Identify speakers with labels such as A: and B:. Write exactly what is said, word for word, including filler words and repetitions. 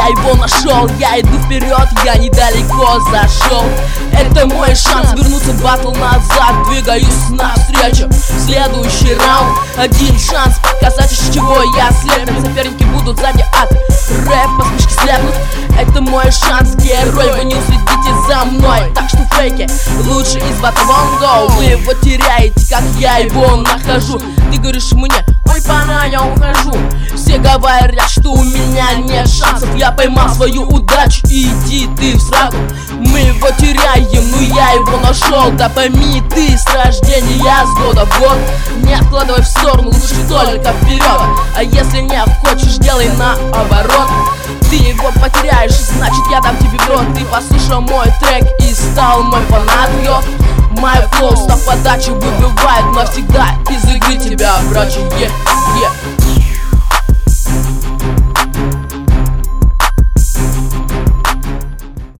A: я его нашел. Я иду вперед, я недалеко зашел. Это мой шанс вернуться в батл назад. Двигаюсь навстречу в следующий раунд. Один шанс показать, из чего я слепнем. Соперники будут сзади от рэп, посмешки слепнут. Это мой шанс, герой, вы не уследите за мной. Так что фейки лучше из батл won't go. Вы его теряете, как я его нахожу. Ты говоришь мне, ой, пора, я ухожу. Все говорят, что у меня нет шансов. Я поймал свою удачу, иди ты в сраку. Мы его теряем, но я его нашел. Да пойми ты с рождения, с года в год. Не откладывай в сторону, лучше только вперед. А если не хочешь, делай наоборот. Ты его потеряешь, значит я дам тебе в рот. Ты послушал мой трек и стал мой фанат, йо. Мой флоу, став подачи выбивает навсегда из игры тебя, братья, yeah.